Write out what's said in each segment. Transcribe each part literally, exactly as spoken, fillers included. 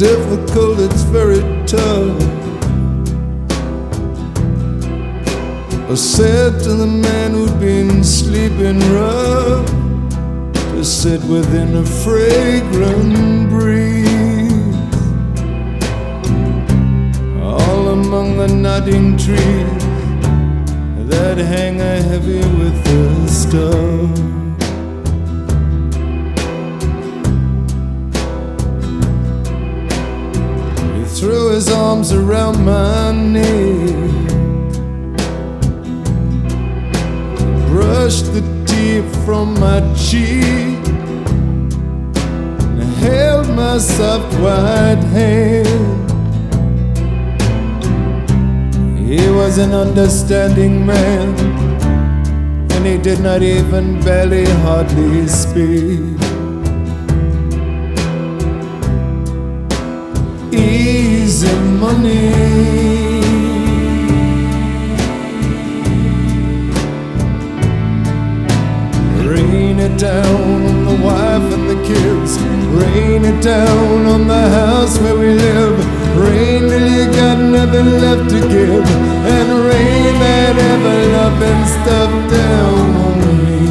difficult, it's very tough. I said to the man who'd been sleeping rough to sit within a fragrant breeze, all among the nodding trees that hang a heavy with the stuff. He threw his arms around my knee, brushed the tear from my cheek, and held my soft white hand. He was an understanding man, and he did not even barely hardly speak. Easy money, rain it down on the wife and the kids, rain it down on the house where we live, rain till you got nothing left to give, and rain that ever-loving stuff down on me.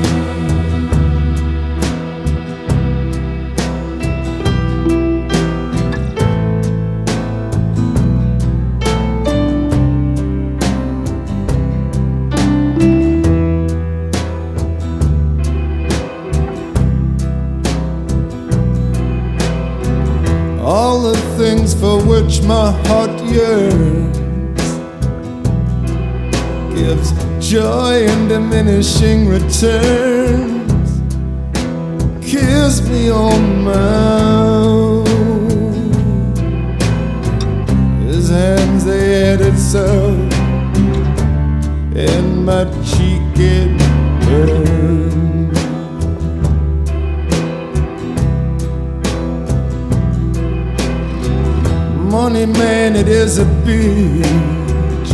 All the things for which my heart yearns gives joy and diminishing returns, kiss me on my mouth. His hands, they had itself, and my cheek it burned. Money man, it is a bitch.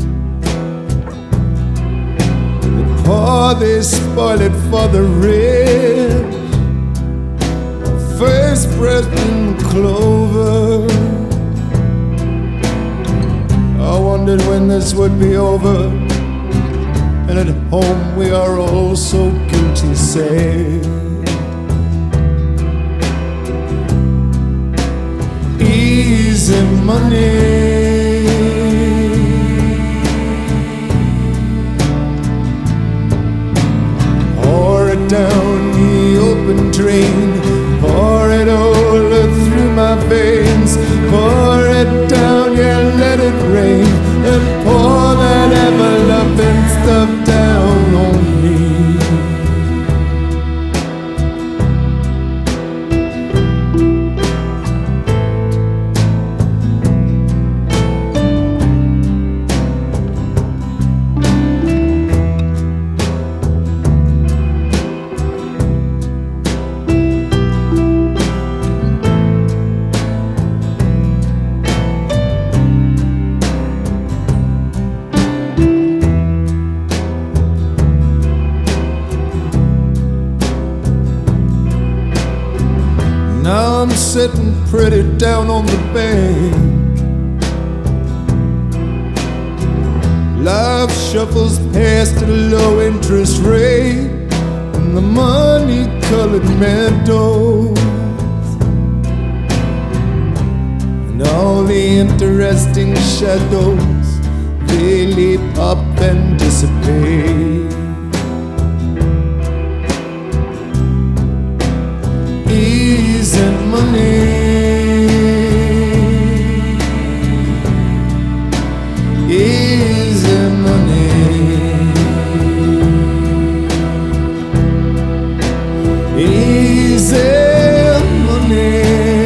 The poor, they spoil it for the rich. First breath in clover, I wondered when this would be over, and at home we are all so guilty, say. Easy money, pour it down the open drain, pour it all through my veins, pour it down, yeah, let it rain, and pour that ever-loving stuff down on me. Now I'm sitting pretty down on the bank. Life shuffles past at a low interest rate, and the money-colored meadows, and all the interesting shadows, they leap up and dissipate. Easy money, easy money, easy money.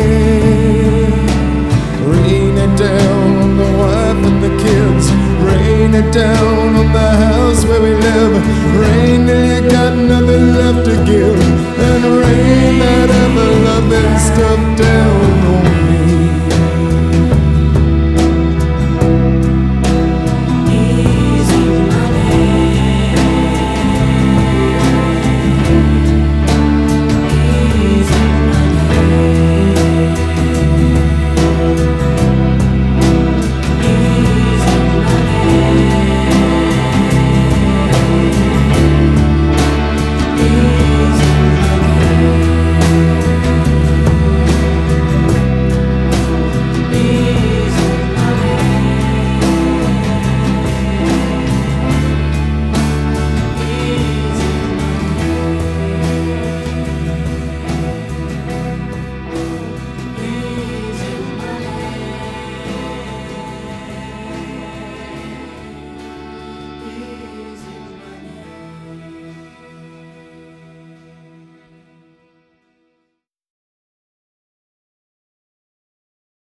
Rain it down on the wife and the kids, rain it down on the house where we live,